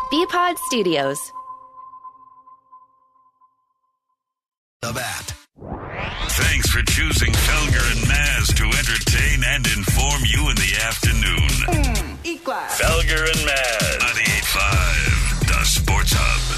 BPod Studios. The bat. Thanks for choosing Felger and Mazz to entertain and inform you in the afternoon. Eat glass. Felger and Mazz. 98.5, the Sports Hub.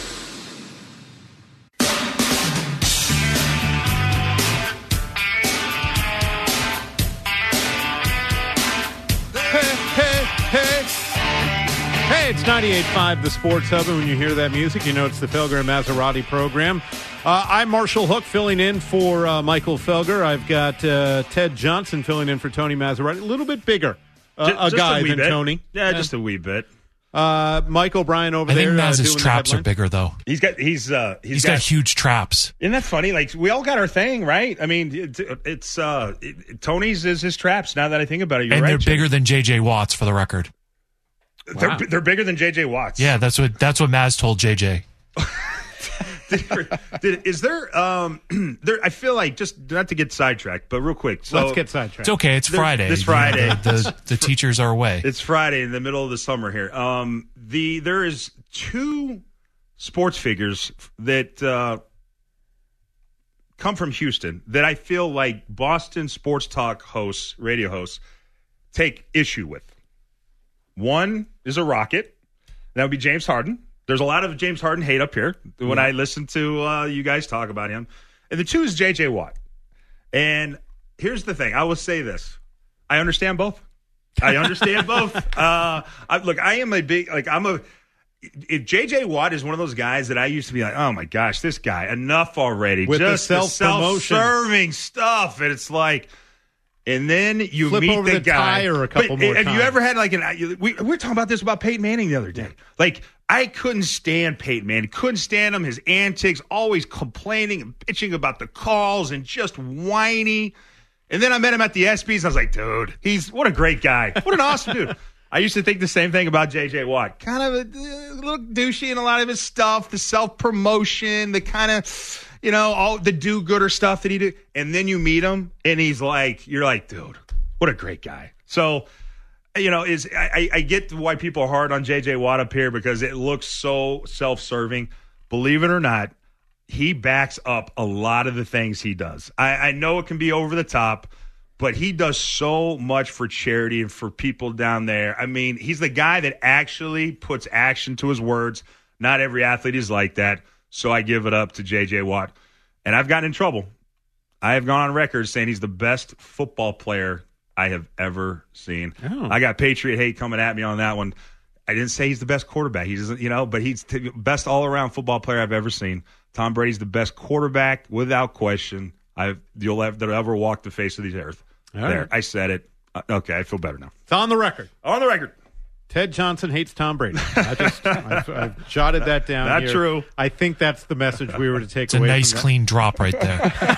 Hey, it's 98.5, the Sports Hub, and when you hear that music, you know it's the Felger and Maserati program. I'm Marshall Hook, filling in for Michael Felger. I've got Ted Johnson filling in for Tony Maserati. A little bit bigger guy than Tony. Yeah, just a wee bit. Mike O'Brien over there. I think Maz's traps are bigger, though. He's got huge traps. Isn't that funny? Like, we all got our thing, right? I mean, it's Tony's is his traps. Now that I think about it, you're and right. They're bigger than J.J. Watts, for the record. Wow. They're bigger than J.J. Watts. Yeah, that's what Maz told J.J. Is there I feel like, just not to get sidetracked, but real quick. So let's get sidetracked. It's okay. It's Friday. This Friday. The teachers are away. It's Friday in the middle of the summer here. There is two sports figures that come from Houston that I feel like Boston sports talk hosts, radio hosts, take issue with. One is a Rocket. That would be James Harden. There's a lot of James Harden hate up here when I listen to you guys talk about him. And the two is J.J. Watt. And here's the thing. I will say this. I understand both. Look, I am a big, J.J. Watt is one of those guys that I used to be like, oh, my gosh, this guy, enough already. With just the self-serving stuff. And it's like, and then you flip meet over the guy. Tire a couple more have times. you ever had we were talking about this about Peyton Manning the other day. Like, I couldn't stand Peyton Manning. Couldn't stand him. His antics, always complaining and bitching about the calls and just whiny. And then I met him at the ESPYs. I was like, dude, what a great guy. What an awesome dude. I used to think the same thing about J.J. Watt. Kind of a little douchey in a lot of his stuff, the self-promotion, the kind of, all the do-gooder stuff that he did. And then you meet him, and you're like, dude, what a great guy. So, I get why people are hard on J.J. Watt up here because it looks so self-serving. Believe it or not, he backs up a lot of the things he does. I know it can be over the top, but he does so much for charity and for people down there. I mean, he's the guy that actually puts action to his words. Not every athlete is like that, so I give it up to J.J. Watt. And I've gotten in trouble. I have gone on record saying he's the best football player I have ever seen. Oh. I got Patriot hate coming at me on that one. I didn't say he's the best quarterback. He doesn't, but he's the best all-around football player I've ever seen. Tom Brady's the best quarterback without question that'll ever walk the face of the earth. All there, right. I said it. Okay, I feel better now. It's on the record. On the record. Ted Johnson hates Tom Brady. I've jotted that down. Not here. true. I think that's the message we were to take It's a away. nice, from that. clean drop right there.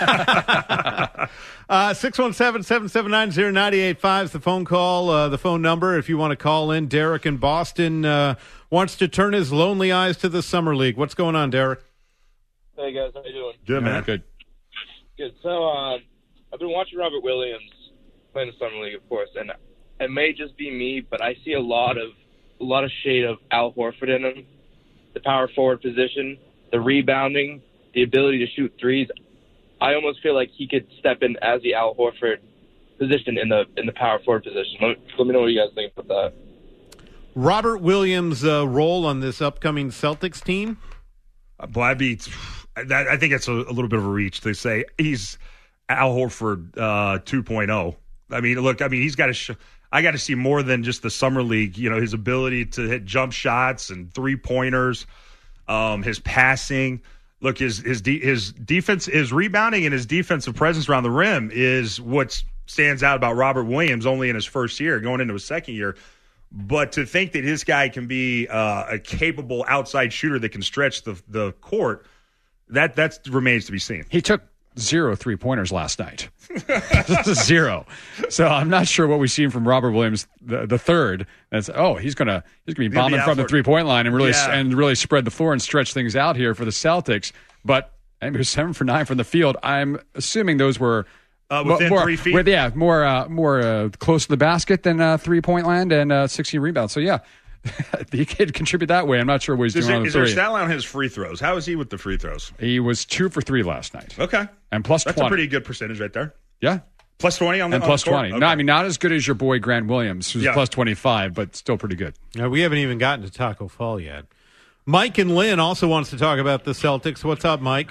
617-779-0985 is the phone call, the phone number. If you want to call in, Derek in Boston wants to turn his lonely eyes to the Summer League. What's going on, Derek? Hey, guys. How you doing? Good, man. Good. Good. So, I've been watching Robert Williams play in the Summer League, of course, and it may just be me, but I see a lot of shade of Al Horford in him. The power forward position, the rebounding, the ability to shoot threes. I almost feel like he could step in as the Al Horford position in the power forward position. Let me know what you guys think about that. Robert Williams' role on this upcoming Celtics team? Well, I think it's a little bit of a reach to say he's Al Horford 2.0. He's got to I got to see more than just the Summer League, his ability to hit jump shots and three-pointers, his passing. Look, his defense, his rebounding and his defensive presence around the rim is what stands out about Robert Williams only in his first year, going into his second year. But to think that this guy can be a capable outside shooter that can stretch the court, that remains to be seen. He took 0 3-pointers last night. Zero. So I'm not sure what we've seen from Robert Williams the third. That's he's gonna be bombing from the 3-point line and really spread the floor and stretch things out here for the Celtics. But he was 7 for 9 from the field. I'm assuming those were within 3 feet. More close to the basket than 3-point land and 16 rebounds. So yeah. he could contribute that way. I'm not sure what he's doing on the Is there a three. stat line on his free throws? How is he with the free throws? He was 2 for 3 last night. Okay. And plus That's 20. a pretty good percentage right there. Yeah. Plus 20 on the And plus on the court? 20. Okay. No, I mean, not as good as your boy Grant Williams, who's plus 25, but still pretty good. Now, we haven't even gotten to Taco Fall yet. Mike and Lynn also wants to talk about the Celtics. What's up, Mike?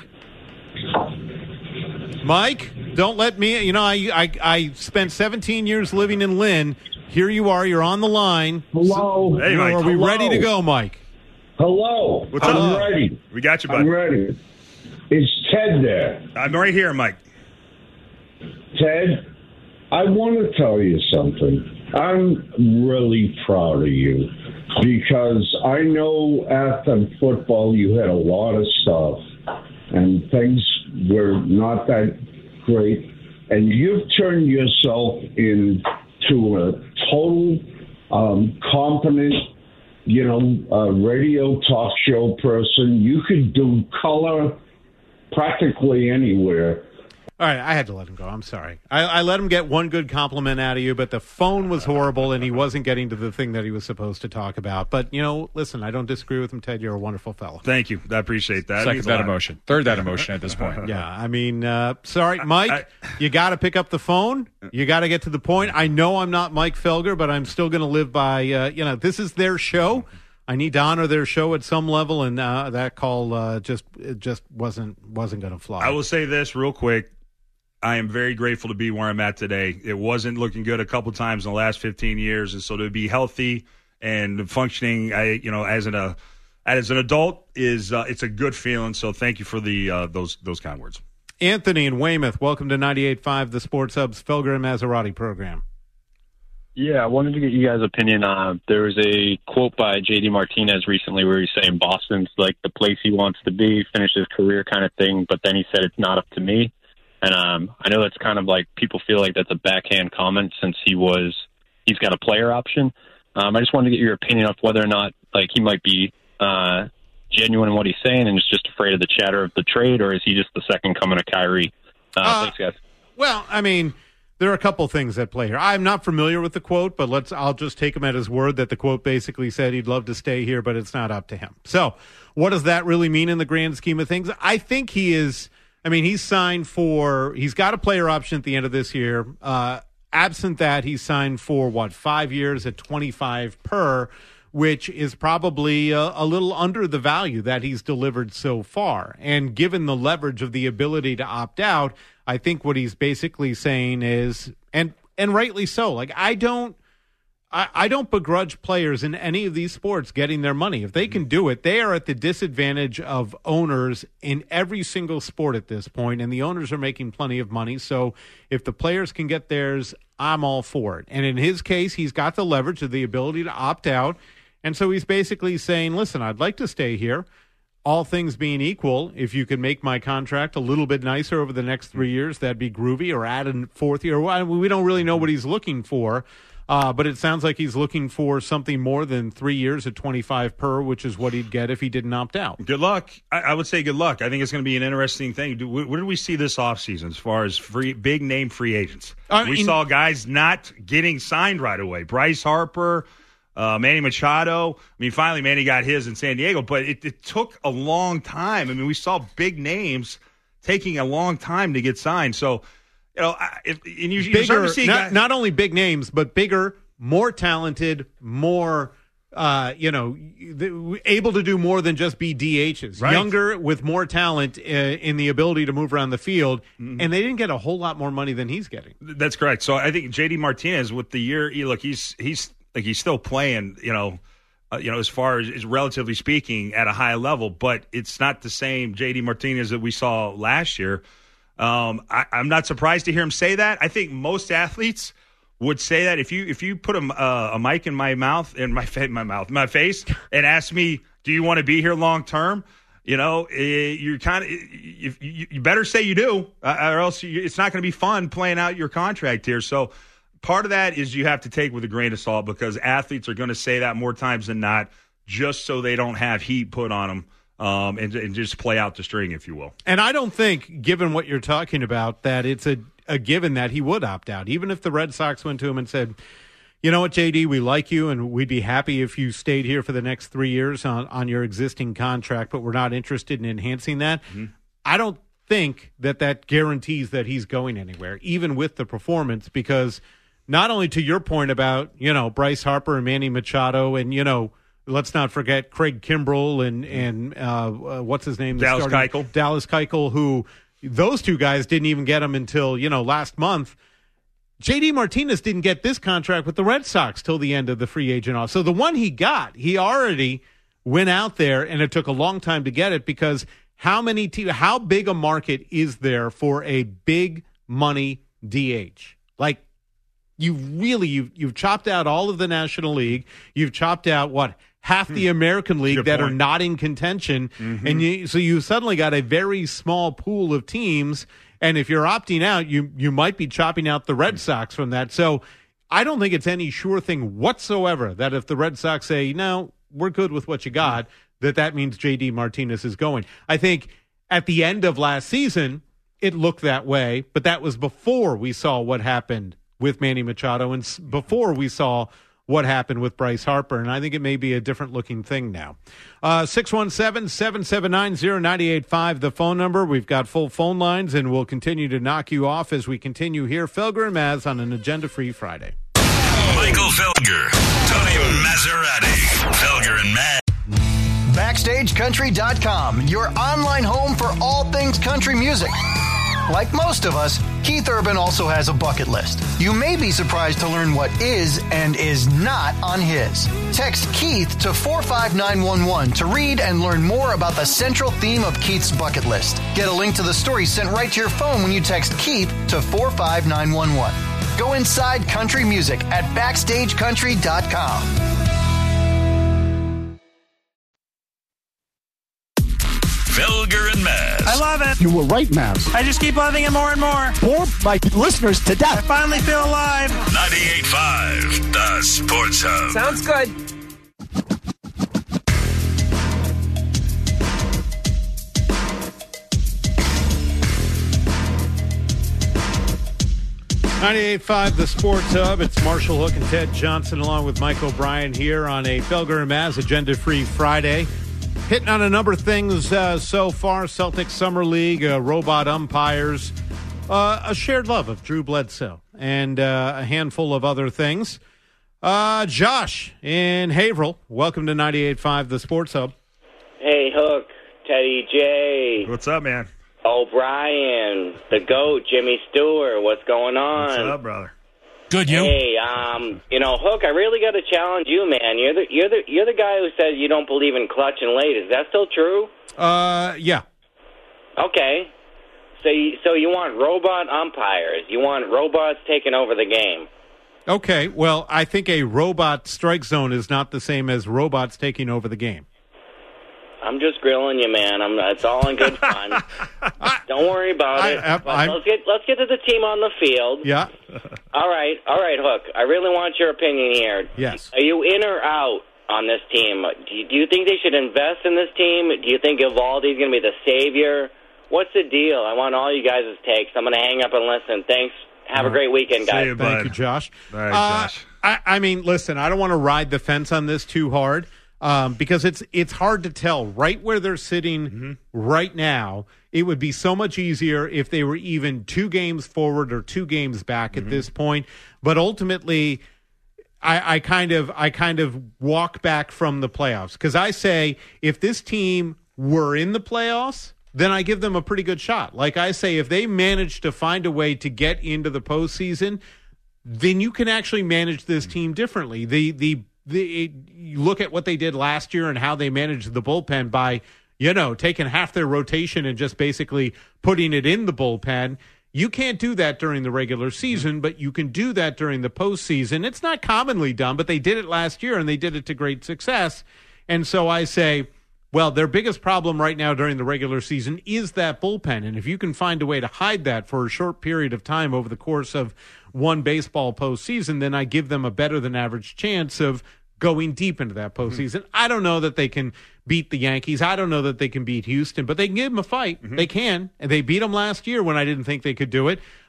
Mike, don't let me. I spent 17 years living in Lynn. Here you are. You're on the line. Hello. Hey, Mike. Are we Hello. ready to go, Mike? Hello. What's I'm up? ready. We got you, bud. I'm ready. Is Ted there? I'm right here, Mike. Ted, I want to tell you something. I'm really proud of you because I know after football you had a lot of stuff and things were not that great. And you've turned yourself into a total competent, radio talk show person. You could do color practically anywhere. All right, I had to let him go. I'm sorry. I let him get one good compliment out of you, but the phone was horrible, and he wasn't getting to the thing that he was supposed to talk about. But, listen, I don't disagree with him, Ted. You're a wonderful fellow. Thank you. I appreciate that. Second that emotion. Third that emotion at this point. Yeah, I mean, sorry, Mike, you got to pick up the phone. You got to get to the point. I know I'm not Mike Felger, but I'm still going to live by, this is their show. I need to honor their show at some level, and that call just wasn't going to fly. I will say this real quick. I am very grateful to be where I'm at today. It wasn't looking good a couple times in the last 15 years, and so to be healthy and functioning, as an adult is it's a good feeling. So thank you for the those kind words. Anthony in Weymouth, welcome to 98.5, the Sports Hub's Felger and Maserati program. Yeah, I wanted to get you guys' opinion. There was a quote by J.D. Martinez recently where he's saying Boston's like the place he wants to be, finish his career kind of thing, but then he said it's not up to me. And I know that's kind of like people feel like that's a backhand comment since he's got a player option. I just wanted to get your opinion of whether or not like he might be genuine in what he's saying and is just afraid of the chatter of the trade, or is he just the second coming of Kyrie? Thanks, guys. Well, I mean, there are a couple things at play here. I'm not familiar with the quote, but I'll just take him at his word that the quote basically said he'd love to stay here, but it's not up to him. So what does that really mean in the grand scheme of things? I think he's signed he's got a player option at the end of this year. Absent that, he's signed for 5 years at 25 per, which is probably a little under the value that he's delivered so far. And given the leverage of the ability to opt out, I think what he's basically saying is, and rightly so, like I don't begrudge players in any of these sports getting their money. If they can do it, they are at the disadvantage of owners in every single sport at this point, and the owners are making plenty of money. So if the players can get theirs, I'm all for it. And in his case, he's got the leverage of the ability to opt out. And so he's basically saying, listen, I'd like to stay here. All things being equal, if you could make my contract a little bit nicer over the next 3 years, that'd be groovy, or add a fourth year. We don't really know what he's looking for. But it sounds like he's looking for something more than 3 years at 25 per, which is what he'd get if he didn't opt out. Good luck. I would say good luck. I think it's going to be an interesting thing. What did we see this offseason as far as big name free agents? We saw guys not getting signed right away. Bryce Harper, Manny Machado. Finally Manny got his in San Diego, but it took a long time. We saw big names taking a long time to get signed. So, you start to see not only big names, but bigger, more talented, more, able to do more than just be DHs. Right. Younger with more talent in the ability to move around the field, and they didn't get a whole lot more money than he's getting. That's correct. So I think J.D. Martinez with the year, he's still playing, as far as relatively speaking at a high level, but it's not the same J.D. Martinez that we saw last year. I'm not surprised to hear him say that. I think most athletes would say that if you put a mic in my mouth, my face, and ask me, do you want to be here long term? You're kind of you better say you do, or else it's not going to be fun playing out your contract here. So part of that is you have to take with a grain of salt, because athletes are going to say that more times than not, just so they don't have heat put on them. And just play out the string, if you will. And I don't think, given what you're talking about, that it's a given that he would opt out. Even if the Red Sox went to him and said, you know what, JD, we like you, and we'd be happy if you stayed here for the next 3 years on your existing contract, but we're not interested in enhancing that. Mm-hmm. I don't think that guarantees that he's going anywhere, even with the performance, because not only to your point about, Bryce Harper and Manny Machado and, let's not forget Craig Kimbrell and what's his name? Dallas Keuchel, who those two guys didn't even get him until, last month. J.D. Martinez didn't get this contract with the Red Sox till the end of the free agent off. So the one he got, he already went out there, and it took a long time to get it because how big a market is there for a big money DH? Like, you've chopped out all of the National League. You've chopped out, half the American League that are not in contention. Mm-hmm. And so you suddenly got a very small pool of teams. And if you're opting out, you might be chopping out the Red Sox from that. So I don't think it's any sure thing whatsoever that if the Red Sox say, no, we're good with what you got, that means J.D. Martinez is going. I think at the end of last season, it looked that way, but that was before we saw what happened with Manny Machado and before we saw what happened with Bryce Harper, and I think it may be a different-looking thing now. 617-779-0985, the phone number. We've got full phone lines, and we'll continue to knock you off as we continue here. Felger and Maz on an agenda-free Friday. Michael Felger, Tony Maserati, Felger and Maz. BackstageCountry.com, your online home for all things country music. Like most of us, Keith Urban also has a bucket list. You may be surprised to learn what is and is not on his. Text Keith to 45911 to read and learn more about the central theme of Keith's bucket list. Get a link to the story sent right to your phone when you text Keith to 45911. Go inside country music at BackstageCountry.com. Felger and Maz. I love it. You were right, Maz. I just keep loving it more and more. Bore my listeners to death. I finally feel alive. 98.5, the Sports Hub. Sounds good. .98.5, the Sports Hub. It's Marshall Hook and Ted Johnson along with Mike O'Brien here on a Felger and Maz Agenda-Free Friday. Hitting on a number of things so far. Celtics Summer League, robot umpires, a shared love of Drew Bledsoe, and a handful of other things. Josh in Haverhill, welcome to 98.5, the Sports Hub. Hey, Hook, Teddy J. What's up, man? O'Brien, the GOAT, Jimmy Stewart. What's going on? What's up, brother? Good, you? Hey, Hook, I really got to challenge you, man. You're the guy who said you don't believe in clutch and late. Is that still true? Yeah. Okay. So you want robot umpires. You want robots taking over the game. Okay. Well, I think a robot strike zone is not the same as robots taking over the game. I'm just grilling you, man. It's all in good fun. Don't worry about it. Let's get to the team on the field. Yeah. All right, Hook. I really want your opinion here. Yes. Are you in or out on this team? Do you think they should invest in this team? Do you think Eovaldi's going to be the savior? What's the deal? I want all you guys' takes. I'm going to hang up and listen. Thanks. Have a great weekend, guys. See you, Thank you, Josh. All right, Josh. I mean, listen, I don't want to ride the fence on this too hard. Because it's hard to tell right where they're sitting right now. It would be so much easier if they were even 2 games forward or 2 games back at this point. But ultimately, I kind of walk back from the playoffs because I say if this team were in the playoffs, then I give them a pretty good shot. Like I say, if they manage to find a way to get into the postseason, then you can actually manage this team differently. You look at what they did last year and how they managed the bullpen by, taking half their rotation and just basically putting it in the bullpen. You can't do that during the regular season, but you can do that during the postseason. It's not commonly done, but they did it last year, and they did it to great success. And so I say, well, their biggest problem right now during the regular season is that bullpen. And if you can find a way to hide that for a short period of time over the course of one baseball postseason, then I give them a better than average chance of going deep into that postseason. I don't know that they can beat the Yankees. I don't know that they can beat Houston, but they can give them a fight. They can. And they beat them last year when I didn't think they could do it.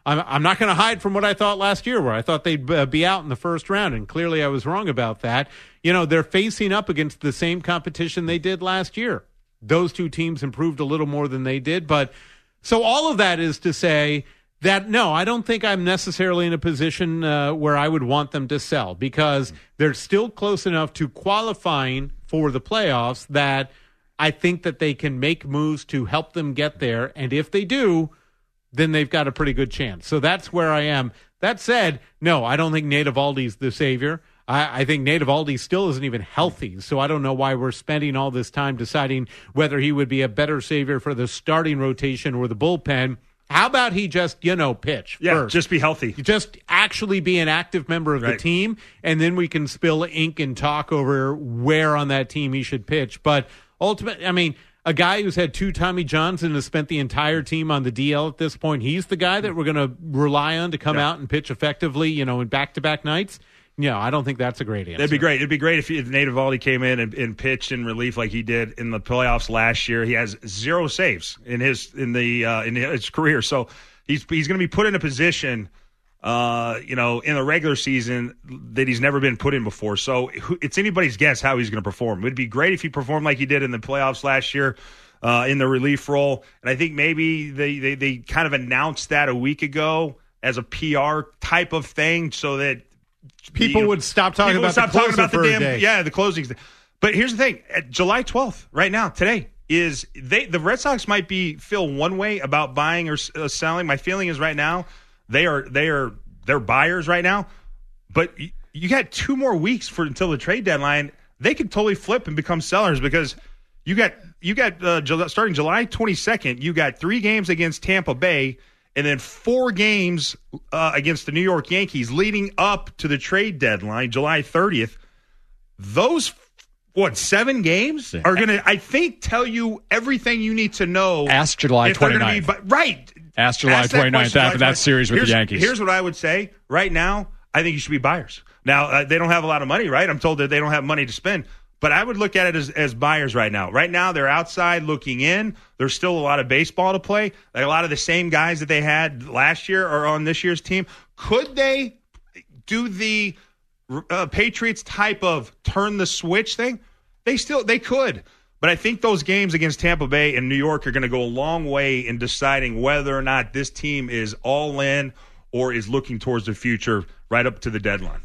I'm not going to hide from what I thought last year, where I thought they'd be out in the first round, and clearly I was wrong about that. They're facing up against the same competition they did last year. Those two teams improved a little more than they did. But so all of that is to say that, no, I don't think I'm necessarily in a position where I would want them to sell, because they're still close enough to qualifying for the playoffs that I think that they can make moves to help them get there. And if they do, then they've got a pretty good chance. So that's where I am. That said, no, I don't think Nate Eovaldi's the savior. I think Nate Eovaldi still isn't even healthy, so I don't know why we're spending all this time deciding whether he would be a better savior for the starting rotation or the bullpen. How about he just, pitch first? Just be healthy. Just actually be an active member of the team, and then we can spill ink and talk over where on that team he should pitch. But ultimately, a guy who's had 2 Tommy Johns and has spent the entire team on the DL at this point, he's the guy that we're going to rely on to come out and pitch effectively, in back-to-back nights. Yeah, I don't think that's a great answer. It'd be great. It'd be great if Nate Eovaldi came in and pitched in relief like he did in the playoffs last year. He has 0 saves in his career, so he's going to be put in a position, in the regular season that he's never been put in before. So it's anybody's guess how he's going to perform. It'd be great if he performed like he did in the playoffs last year in the relief role. And I think maybe they kind of announced that a week ago as a PR type of thing, so that people would stop talking about the closings. But here's the thing: at July 12th, right now, today is the Red Sox might feel one way about buying or selling. My feeling is right now they're buyers right now. But you got 2 more weeks until the trade deadline. They could totally flip and become sellers, because you got starting July 22nd, you got 3 games against Tampa Bay, and then 4 games against the New York Yankees leading up to the trade deadline, July 30th. Those, 7 games are going to, I think, tell you everything you need to know. Ask July 29th. Right. Ask July 29th after that series with the Yankees. Here's what I would say. Right now, I think you should be buyers. Now, they don't have a lot of money, right? I'm told that they don't have money to spend. But I would look at it as buyers right now. Right now, they're outside looking in. There's still a lot of baseball to play. Like a lot of the same guys that they had last year are on this year's team. Could they do the Patriots type of turn the switch thing? They could. But I think those games against Tampa Bay and New York are going to go a long way in deciding whether or not this team is all in or is looking towards the future right up to the deadline.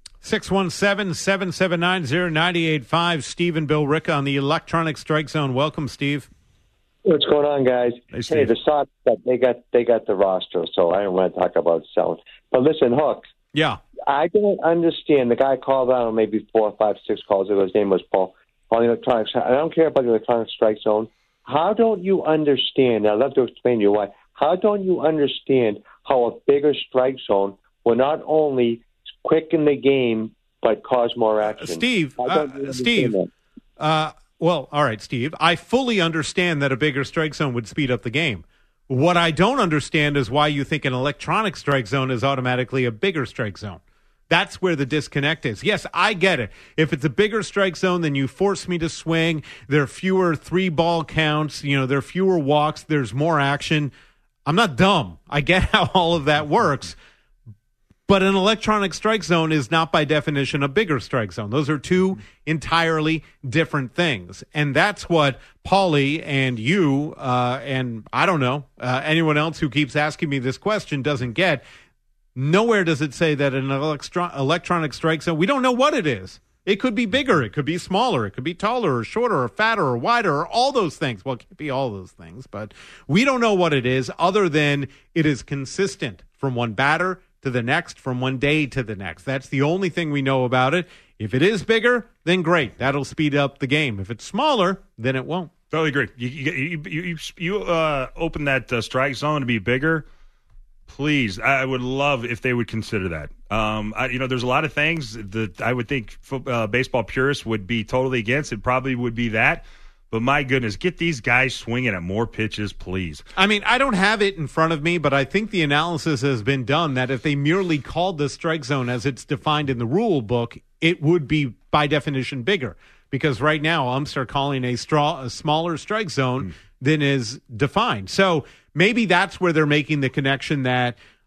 617-779-0985. Steve and Bill Ricca on the Electronic Strike Zone. Welcome, Steve. What's going on, guys? Hey, the Sox, they got the roster, so I don't want to talk about selling. But listen, Hook. Yeah. I don't understand. The guy called out maybe 4, 5, 6 calls ago. His name was Paul. On the Electronic. I don't care about the Electronic Strike Zone. How don't you understand? I'd love to explain to you why. How don't you understand how a bigger strike zone will not only quicken the game but cause more action? Steve, all right, Steve. I fully understand that a bigger strike zone would speed up the game. What I don't understand is why you think an electronic strike zone is automatically a bigger strike zone. That's where the disconnect is. Yes, I get it. If it's a bigger strike zone, then you force me to swing. There are fewer 3-ball counts. There are fewer walks. There's more action. I'm not dumb. I get how all of that works. But an electronic strike zone is not by definition a bigger strike zone. Those are 2 entirely different things. And that's what Paulie and you and I don't know, anyone else who keeps asking me this question doesn't get. Nowhere does it say that an electronic strike zone, we don't know what it is. It could be bigger. It could be smaller. It could be taller or shorter or fatter or wider or all those things. Well, it can't be all those things, but we don't know what it is other than it is consistent from one batter to the next, from one day to the next. That's the only thing we know about it. If it is bigger, then great. That'll speed up the game. If it's smaller, then it won't. Totally agree. You open that strike zone to be bigger. Please, I would love if they would consider that. There's a lot of things that I would think baseball purists would be totally against. It probably would be that. But my goodness, get these guys swinging at more pitches, please. I mean, I don't have it in front of me, but I think the analysis has been done that if they merely called the strike zone as it's defined in the rule book, it would be, by definition, bigger. Because right now, umps are calling a smaller strike zone than is defined. So maybe that's where they're making the connection that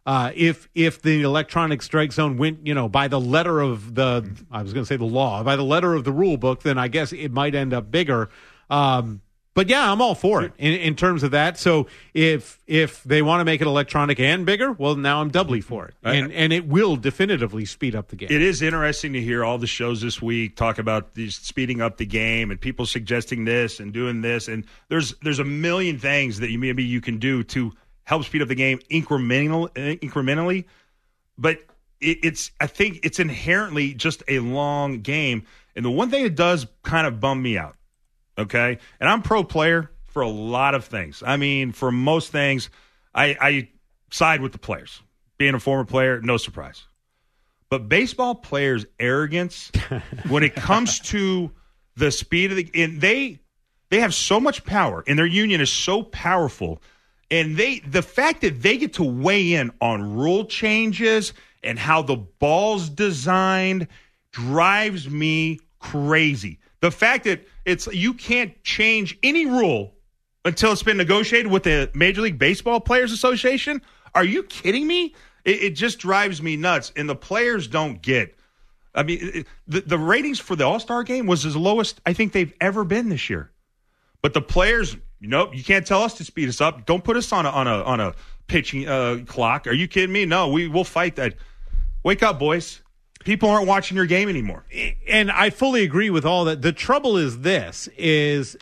If the electronic strike zone went, by the letter of the law, by the letter of the rule book, then I guess it might end up bigger. But yeah, I'm all for it in terms of that. So if they want to make it electronic and bigger, well, now I'm doubly for it, and it will definitively speed up the game. It is interesting to hear all the shows this week talk about these speeding up the game and people suggesting this and doing this, and there's a million things that maybe you can do to help speed up the game incrementally. But I think it's inherently just a long game, and the one thing that does kind of bum me out. Okay, and I'm pro player for a lot of things. I mean, for most things, I side with the players. Being a former player, no surprise. But baseball players' arrogance when it comes to the speed of and they have so much power, and their union is so powerful, and the fact that they get to weigh in on rule changes and how the ball's designed drives me crazy. The fact that you can't change any rule until it's been negotiated with the Major League Baseball Players Association. Are you kidding me? It just drives me nuts. And the players don't get. I mean, the ratings for the All-Star game was the lowest I think they've ever been this year. But the players, you can't tell us to speed us up. Don't put us on a pitching clock. Are you kidding me? No, we'll fight that. Wake up, boys. People aren't watching your game anymore. And I fully agree with all that. The trouble is this is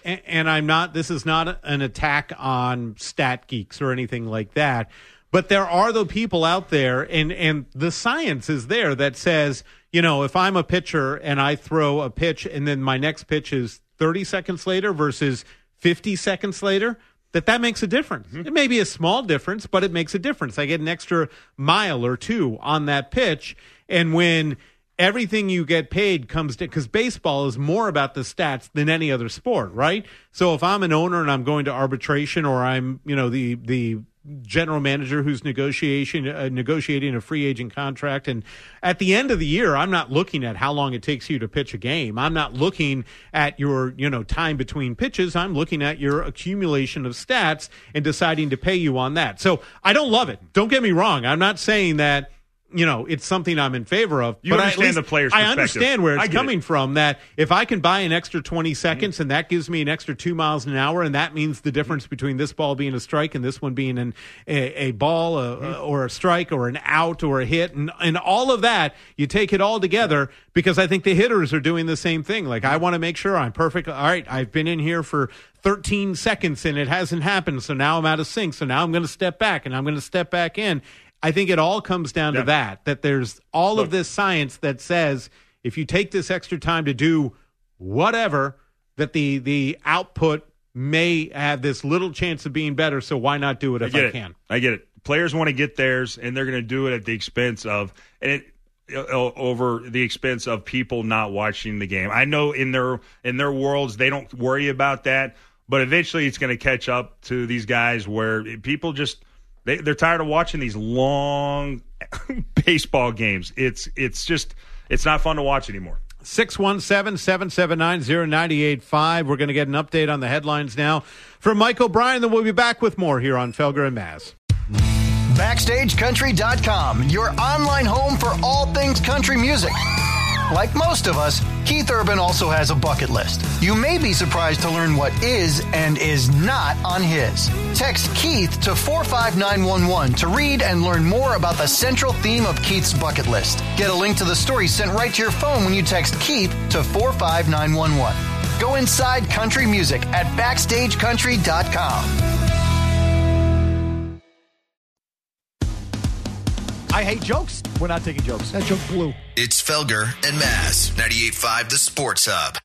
not an attack on stat geeks or anything like that, but there are the people out there, and the science is there that says, if I'm a pitcher and I throw a pitch and then my next pitch is 30 seconds later versus 50 seconds later, that makes a difference. Mm-hmm. It may be a small difference, but it makes a difference. I get an extra mile or two on that pitch. And when everything you get paid comes to, because baseball is more about the stats than any other sport, right? So if I'm an owner and I'm going to arbitration, or I'm, the general manager who's negotiating a free agent contract, and at the end of the year, I'm not looking at how long it takes you to pitch a game. I'm not looking at your, time between pitches. I'm looking at your accumulation of stats and deciding to pay you on that. So I don't love it. Don't get me wrong. I'm not saying that it's something I'm in favor of. You understand the player's perspective. I understand where it's coming from, that if I can buy an extra 20 seconds and that gives me an extra 2 miles an hour, and that means the difference between this ball being a strike and this one being a ball or a strike or an out or a hit, and all of that, you take it all together, because I think the hitters are doing the same thing. Like, I want to make sure I'm perfect. All right, I've been in here for 13 seconds and it hasn't happened, so now I'm out of sync. So now I'm going to step back and I'm going to step back in. I think it all comes down to that there's all of this science that says if you take this extra time to do whatever, that the output may have this little chance of being better, so why not do it if I can? I get it. Players want to get theirs, and they're going to do it at the expense of over the expense of people not watching the game. I know in their worlds they don't worry about that, but eventually it's going to catch up to these guys where people just – They're tired of watching these long baseball games. It's not fun to watch anymore. 617-779-0985. We're going to get an update on the headlines now from Mike O'Brien. Then we'll be back with more here on Felger and Maz. BackstageCountry.com, your online home for all things country music. Like most of us, Keith Urban also has a bucket list. You may be surprised to learn what is and is not on his. Text Keith to 45911 to read and learn more about the central theme of Keith's bucket list. Get a link to the story sent right to your phone when you text Keith to 45911. Go inside country music at BackstageCountry.com. I hate jokes. We're not taking jokes. That joke blew. It's Felger and Maz, 98.5 The Sports Hub.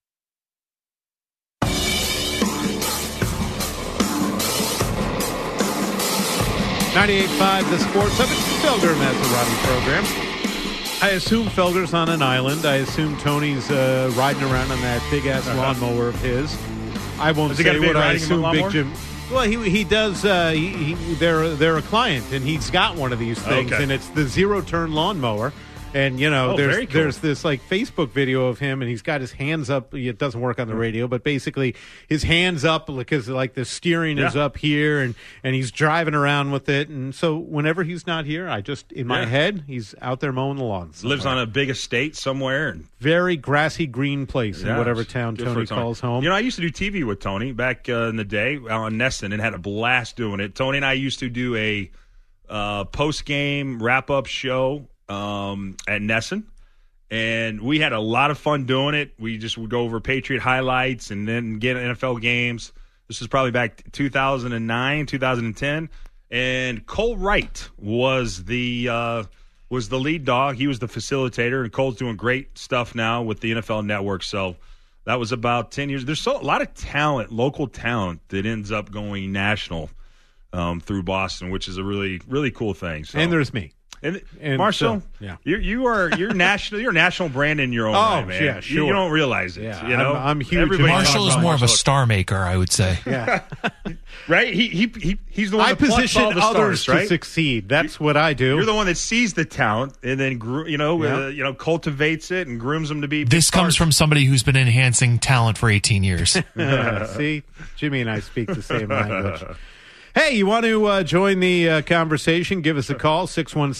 98.5 The Sports Hub. It's the Felger and Maserati program. I assume Felger's on an island. I assume Tony's riding around on that big-ass lawnmower of his. I won't say what I assume Big Jim... Well, he does. They're a client, and he's got one of these things, and it's the zero-turn lawnmower. And, there's this like Facebook video of him, and he's got his hands up. It doesn't work on the radio, but basically his hands up because like the steering is up here, and he's driving around with it. And so whenever he's not here, I just, in my head, he's out there mowing the lawn somewhere. Lives on a big estate somewhere. And very grassy green place in whatever town Tony calls home. I used to do TV with Tony back in the day on Nesson and had a blast doing it. Tony and I used to do a post-game wrap-up show at Nesson, and we had a lot of fun doing it. We just would go over Patriot highlights and then get NFL games. This was probably back 2009, 2010, and Cole Wright was the lead dog. He was the facilitator, and Cole's doing great stuff now with the NFL Network. So that was about 10 years. There's a lot of talent, local talent, that ends up going national through Boston, which is a really, really cool thing. So. And there's me. And Marshall, you're national. You're a national brand in your own right, man. Yeah, sure. You don't realize it. Yeah, you know, I'm huge. Marshall is more of a star maker, I would say. Yeah, right. He's the one. I that position all the others stars, right? to succeed. That's what I do. You're the one that sees the talent and then cultivates it and grooms them to be. This comes from somebody who's been enhancing talent for 18 years. See, Jimmy and I speak the same language. Hey, you want to join the conversation? Give us a call,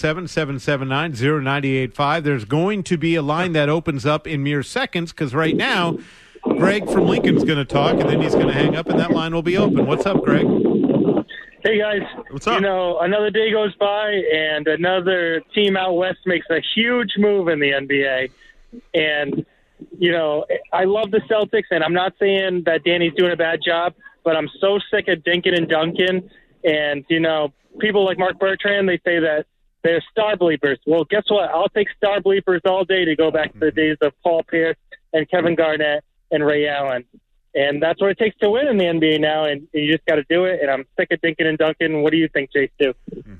617-779-0985. There's going to be a line that opens up in mere seconds because right now, Greg from Lincoln's going to talk, and then he's going to hang up, and that line will be open. What's up, Greg? Hey, guys. What's up? Another day goes by, and another team out west makes a huge move in the NBA. And, I love the Celtics, and I'm not saying that Danny's doing a bad job, but I'm so sick of Dinkin and Duncan. And, people like Mark Bertrand, they say that they're star bleepers. Well, guess what? I'll take star bleepers all day to go back to the days of Paul Pierce and Kevin Garnett and Ray Allen. And that's what it takes to win in the NBA now, and you just got to do it. And I'm sick of Dinkin and Duncan. What do you think, Jay Stu?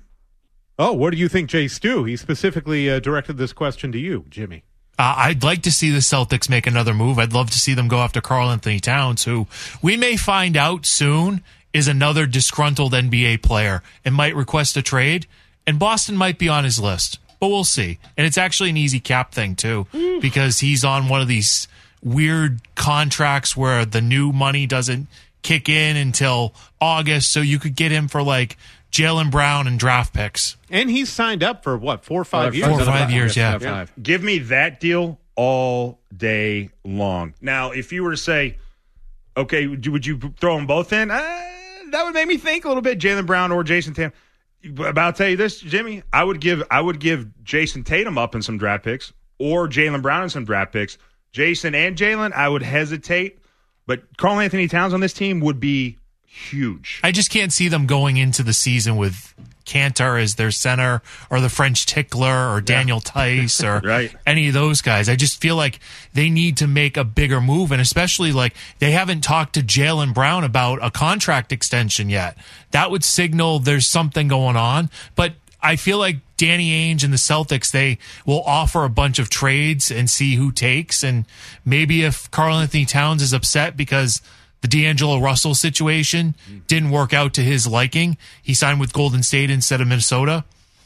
Oh, what do you think, Jay Stu? He specifically directed this question to you, Jimmy. I'd like to see the Celtics make another move. I'd love to see them go after Karl Anthony Towns, who we may find out soon is another disgruntled NBA player and might request a trade, and Boston might be on his list. But we'll see. And it's actually an easy cap thing, too, because he's on one of these weird contracts where the new money doesn't kick in until August, so you could get him for like Jaylen Brown and draft picks. And he's signed up for, 4 or 5 years? 4 or 5 years, yeah. Give me that deal all day long. Now, if you were to say, okay, would you throw them both in? That would make me think a little bit, Jaylen Brown or Jason Tatum. But I'll tell you this, Jimmy, I would give Jason Tatum up in some draft picks or Jaylen Brown in some draft picks. Jason and Jaylen, I would hesitate. But Karl Anthony Towns on this team would be huge. I just can't see them going into the season with Cantor as their center or the French Tickler or Daniel Tice or any of those guys. I just feel like they need to make a bigger move, and especially like they haven't talked to Jaylen Brown about a contract extension yet. That would signal there's something going on, but I feel like Danny Ainge and the Celtics, they will offer a bunch of trades and see who takes, and maybe if Karl Anthony Towns is upset because the D'Angelo Russell situation didn't work out to his liking. He signed with Golden State instead of Minnesota.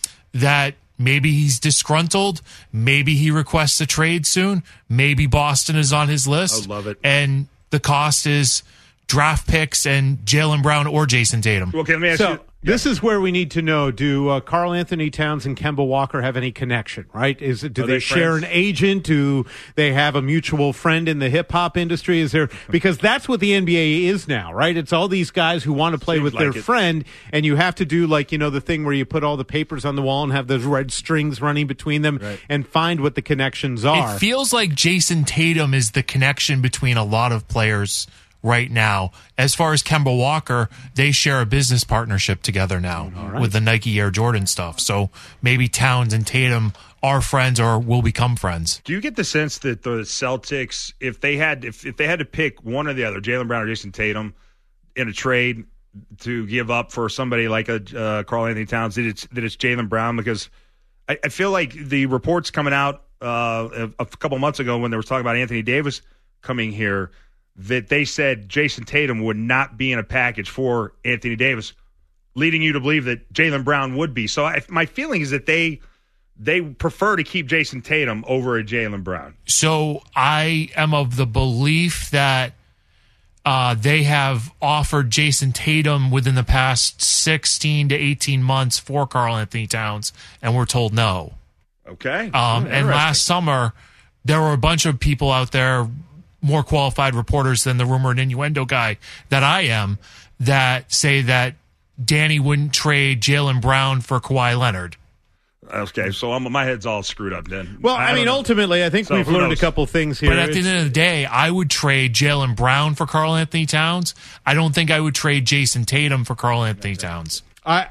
That maybe he's disgruntled. Maybe he requests a trade soon. Maybe Boston is on his list. I love it. And the cost is draft picks and Jaylen Brown or Jason Tatum. Okay, let me ask you. This is where we need to know, do Karl Anthony Towns and Kemba Walker have any connection, right? Do they share an agent? Do they have a mutual friend in the hip-hop industry? Is there, because that's what the NBA is now, right? It's all these guys who want to play with their friend, and you have to do the thing where you put all the papers on the wall and have those red strings running between them and find what the connections are. It feels like Jason Tatum is the connection between a lot of players right now. As far as Kemba Walker, they share a business partnership together now with the Nike Air Jordan stuff. So maybe Towns and Tatum are friends or will become friends. Do you get the sense that the Celtics, if they had to pick one or the other, Jaylen Brown or Jason Tatum, in a trade to give up for somebody like a Karl Anthony Towns, that it's Jaylen Brown? Because I feel like the reports coming out a couple months ago when they were talking about Anthony Davis coming here, that they said Jason Tatum would not be in a package for Anthony Davis, leading you to believe that Jaylen Brown would be. So my feeling is that they they prefer to keep Jason Tatum over a Jaylen Brown. So I am of the belief that they have offered Jason Tatum within the past 16 to 18 months for Karl Anthony Towns, and we're told no. Okay. And last summer, there were a bunch of people out there, more qualified reporters than the rumor and innuendo guy that I am, that say that Danny wouldn't trade Jaylen Brown for Kawhi Leonard. Okay, so my head's all screwed up then. Well, I mean, ultimately, I think we've learned a couple things here. But at the end of the day, I would trade Jaylen Brown for Karl Anthony Towns. I don't think I would trade Jason Tatum for Karl Anthony Towns.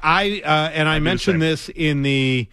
I mentioned this in the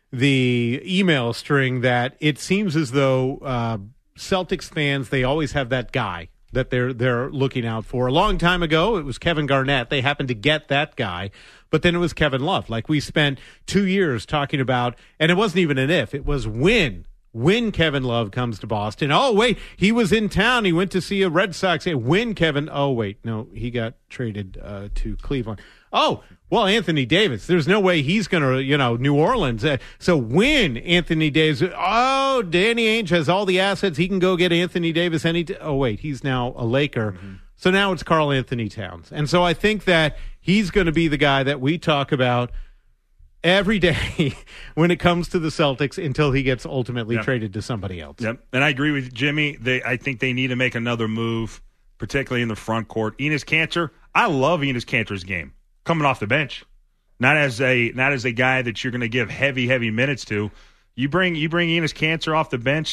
email string that it seems as though Celtics fans, they always have that guy that they're looking out for. A long time ago, it was Kevin Garnett. They happened to get that guy. But then it was Kevin Love. Like we spent 2 years talking about, and it wasn't even an if, it was when Kevin Love comes to Boston. Oh, wait, he was in town. He went to see a Red Sox. Oh, wait, no, he got traded to Cleveland. Oh, well, Anthony Davis. There's no way he's going to, New Orleans. So when Anthony Davis, Danny Ainge has all the assets. He can go get Anthony Davis. He's now a Laker. Mm-hmm. So now it's Karl Anthony Towns. And so I think that he's going to be the guy that we talk about every day when it comes to the Celtics until he gets ultimately traded to somebody else. Yep. And I agree with Jimmy. I think they need to make another move, particularly in the front court. Enes Kanter, I love Enes Kanter's game coming off the bench. Not as a guy that you're going to give heavy minutes to. You bring Enes Kanter off the bench,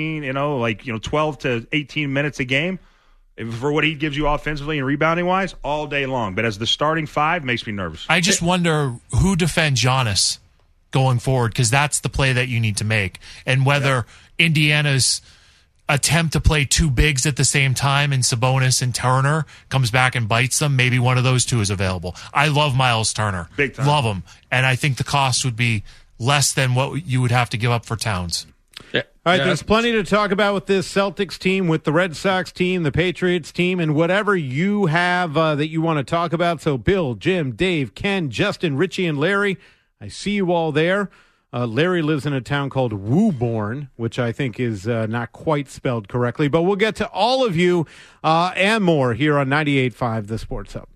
12 to 18 minutes a game. For what he gives you offensively and rebounding-wise, all day long. But as the starting five, makes me nervous. I just wonder who defends Giannis going forward, because that's the play that you need to make. And whether Indiana's attempt to play two bigs at the same time in Sabonis and Turner comes back and bites them, maybe one of those two is available. I love Miles Turner. Big time. Love him. And I think the cost would be less than what you would have to give up for Towns. Yeah. All right, there's plenty to talk about with this Celtics team, with the Red Sox team, the Patriots team, and whatever you have that you want to talk about. So Bill, Jim, Dave, Ken, Justin, Richie, and Larry, I see you all there. Larry lives in a town called Woburn, which I think is not quite spelled correctly, but we'll get to all of you and more here on 98.5 The Sports Hub.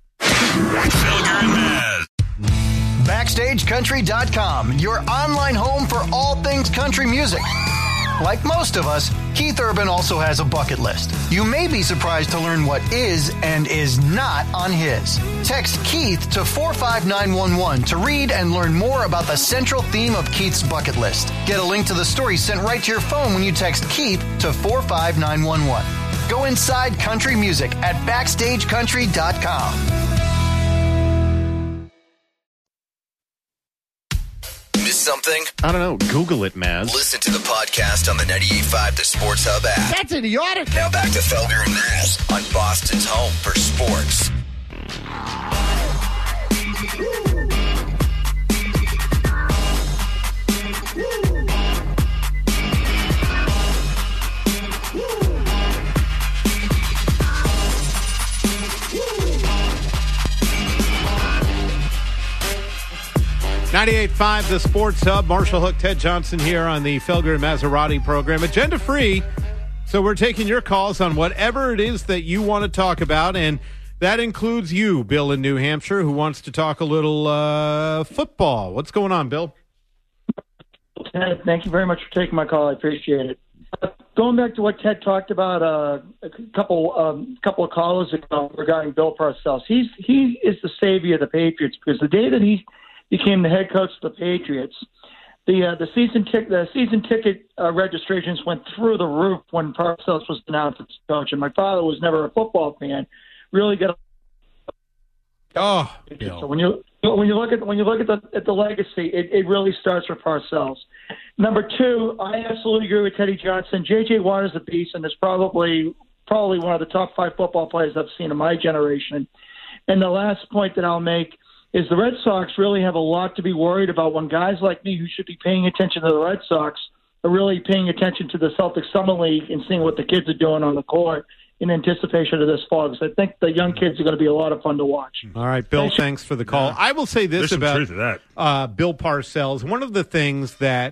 BackstageCountry.com, your online home for all things country music. Like most of us, Keith Urban also has a bucket list. You may be surprised to learn what is and is not on his. Text Keith to 45911 to read and learn more about the central theme of Keith's bucket list. Get a link to the story sent right to your phone when you text Keith to 45911. Go inside country music at BackstageCountry.com. Something? I don't know. Google it, Maz. Listen to the podcast on the 98.5 The Sports Hub app. That's idiotic. Now back to Felger and Maz on Boston's home for sports. .98.5 The Sports Hub. Marshall Hook, Ted Johnson here on the Felger and Maserati program. Agenda free, so we're taking your calls on whatever it is that you want to talk about, and that includes you, Bill in New Hampshire, who wants to talk a little football. What's going on, Bill? Ted, thank you very much for taking my call. I appreciate it. Going back to what Ted talked about a couple of callers ago regarding Bill Parcells, he is the savior of the Patriots, because the day that he became the head coach of the Patriots, the season ticket registrations went through the roof when Parcells was announced as coach. And my father was never a football fan. Really got. So when you look at the legacy, it really starts with Parcells. Number two, I absolutely agree with Teddy Johnson. J.J. Watt is a beast, and is probably one of the top 5 football players I've seen in my generation. And the last point that I'll make is the Red Sox really have a lot to be worried about when guys like me, who should be paying attention to the Red Sox, are really paying attention to the Celtics Summer League and seeing what the kids are doing on the court in anticipation of this fall. Because I think the young kids are going to be a lot of fun to watch. All right, Bill, thanks for the call. I will say this about Bill Parcells. One of the things that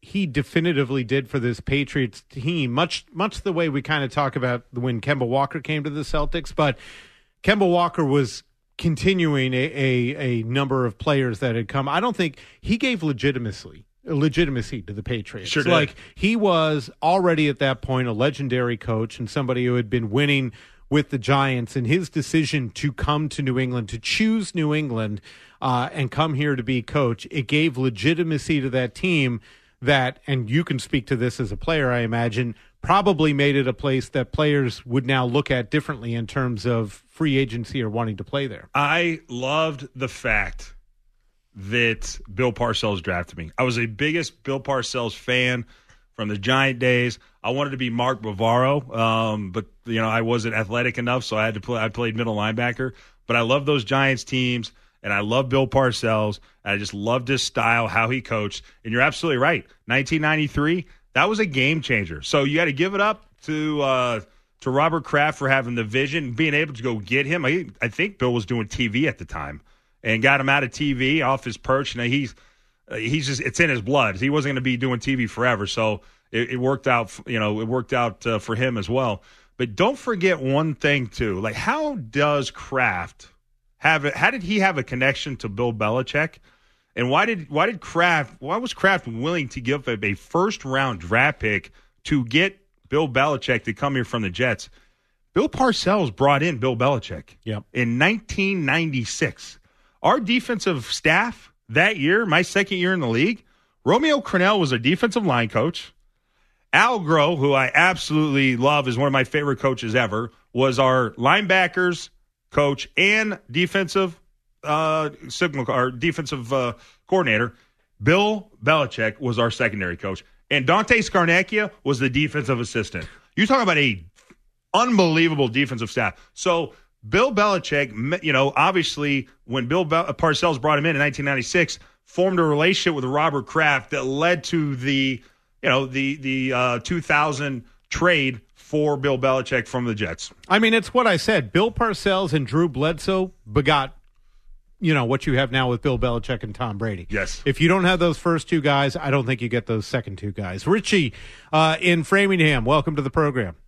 he definitively did for this Patriots team, much the way we kind of talk about when Kemba Walker came to the Celtics, but Kemba Walker was continuing a number of players that had come. I don't think he gave legitimacy to the Patriots. Sure did. Like, he was already at that point a legendary coach and somebody who had been winning with the Giants, and his decision to come to New England, to choose New England and come here to be coach, it gave legitimacy to that team that, and you can speak to this as a player, I imagine, probably made it a place that players would now look at differently in terms of free agency or wanting to play there. I loved the fact that Bill Parcells drafted me. I was the biggest Bill Parcells fan from the Giant days. I wanted to be Mark Bavaro, but I wasn't athletic enough, so I had to play. I played middle linebacker, but I love those Giants teams, and I love Bill Parcells. And I just loved his style, how he coached. And you're absolutely right. 1993, that was a game changer. So you got to give it up to Robert Kraft for having the vision, being able to go get him. I think Bill was doing TV at the time, and got him out of TV, off his perch. And he's just, it's in his blood. He wasn't going to be doing TV forever, so it worked out. It worked out for him as well. But don't forget one thing too. Like, how does Kraft have it? How did he have a connection to Bill Belichick? And why was Kraft willing to give up a first-round draft pick to get Bill Belichick to come here from the Jets? Bill Parcells brought in Bill Belichick in 1996. Our defensive staff that year, my second year in the league, Romeo Crennel was our defensive line coach. Al Groh, who I absolutely love, is one of my favorite coaches ever, was our linebackers coach and defensive coordinator. Bill Belichick was our secondary coach, and Dante Scarnecchia was the defensive assistant. You talk about a unbelievable defensive staff. So Bill Belichick, obviously when Bill Parcells brought him in 1996, formed a relationship with Robert Kraft that led to the 2000 trade for Bill Belichick from the Jets. I mean, it's what I said. Bill Parcells and Drew Bledsoe begot, what you have now with Bill Belichick and Tom Brady. Yes. If you don't have those first two guys, I don't think you get those second two guys. Richie in Framingham, welcome to the program.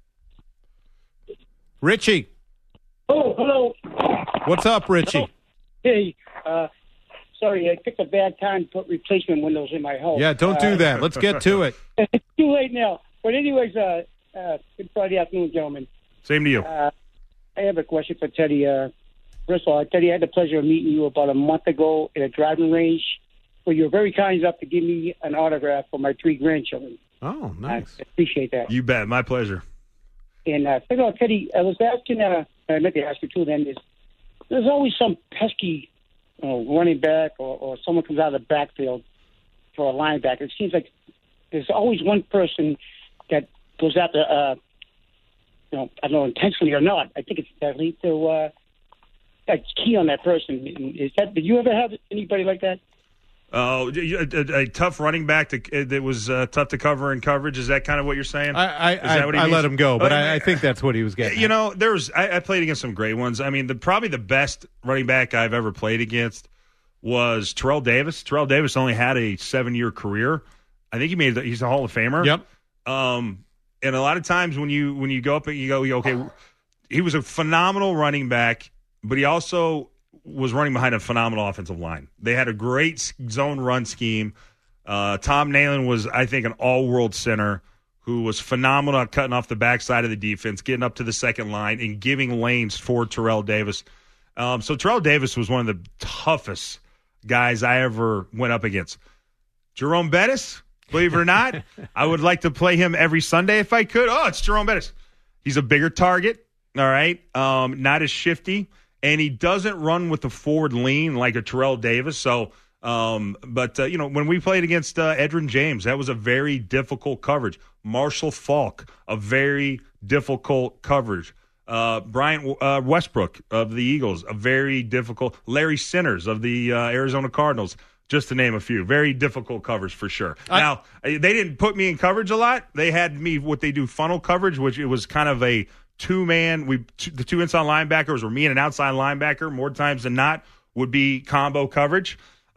Richie. Oh, hello. What's up, Richie? Hello. Hey, sorry, I picked a bad time to put replacement windows in my home. Yeah, don't do that. Let's get to it. It's too late now. But anyways, good Friday afternoon, gentlemen. Same to you. I have a question for Teddy. First of all, Teddy, I had the pleasure of meeting you about a month ago at a driving range where you were very kind enough to give me an autograph for my 3 grandchildren. Oh, nice. I appreciate that. You bet. My pleasure. And second of all, Teddy, I was asking, I meant to ask you too then, there's always some pesky running back or someone comes out of the backfield for a linebacker. It seems like there's always one person that goes after, I don't know, intentionally or not. I think it's deadly to key on that person. Did you ever have anybody like that? Oh, a tough running back that was tough to cover in coverage. Is that kind of what you're saying? I let him go, but I think that's what he was getting. I played against some great ones. I mean, probably the best running back I've ever played against was Terrell Davis. Terrell Davis only had a 7-year career. I think he's a Hall of Famer. Yep. And a lot of times when you go up and you go, okay, he was a phenomenal running back, but he also was running behind a phenomenal offensive line. They had a great zone run scheme. Tom Nalen was, I think, an all-world center who was phenomenal at cutting off the backside of the defense, getting up to the second line, and giving lanes for Terrell Davis. So Terrell Davis was one of the toughest guys I ever went up against. Jerome Bettis, believe it or not, I would like to play him every Sunday if I could. Oh, it's Jerome Bettis. He's a bigger target, all right, not as shifty. And he doesn't run with the forward lean like a Terrell Davis. So, when we played against Edgerrin James, that was a very difficult coverage. Marshall Faulk, a very difficult coverage. Brian Westbrook of the Eagles, a very difficult. Larry Sinners of the Arizona Cardinals, just to name a few. Very difficult coverage for sure. Now, they didn't put me in coverage a lot. They had me what they do funnel coverage, which it was kind of a two-man. The 2 inside linebackers, or me and an outside linebacker, more times than not, would be combo coverage.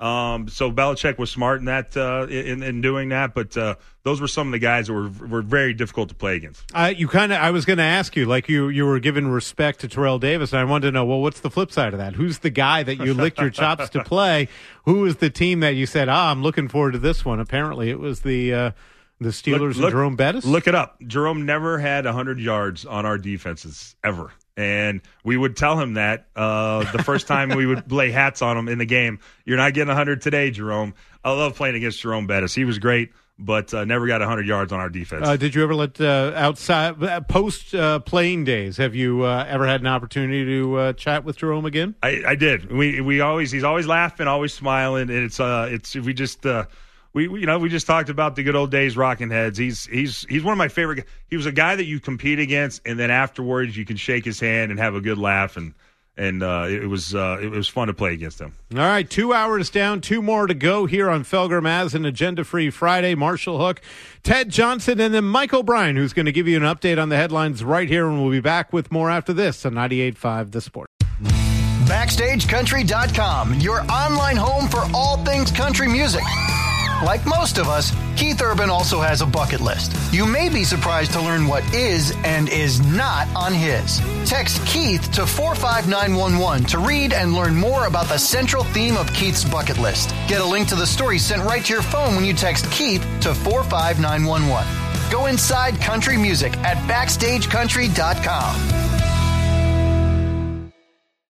So Belichick was smart in that in doing that, but those were some of the guys that were very difficult to play against. I was going to ask you, like you were giving respect to Terrell Davis, and I wanted to know, well, what's the flip side of that? Who's the guy that you licked your chops to play? Who is the team that you said, I'm looking forward to this one? Apparently, it was the Steelers and Jerome Bettis. Look it up. Jerome never had 100 yards on our defenses ever. And we would tell him that the first time we would lay hats on him in the game. You're not getting 100 today, Jerome. I love playing against Jerome Bettis. He was great, but never got 100 yards on our defense. Did you ever let outside post playing days? Have you ever had an opportunity to chat with Jerome again? I did. He's always laughing, always smiling, and we just talked about the good old days rocking heads. He's one of my favorite. He was a guy that you compete against, and then afterwards you can shake his hand and have a good laugh, and it was fun to play against him. All right, 2 hours down, 2 more to go here on Felger Maz and Agenda Free Friday. Marshall Hook, Ted Johnson, and then Mike O'Brien, who's going to give you an update on the headlines right here, and we'll be back with more after this on 98.5 The Sport. BackstageCountry.com, your online home for all things country music. Like most of us, Keith Urban also has a bucket list. You may be surprised to learn what is and is not on his. Text Keith to 45911 to read and learn more about the central theme of Keith's bucket list. Get a link to the story sent right to your phone when you text Keith to 45911. Go inside country music at BackstageCountry.com.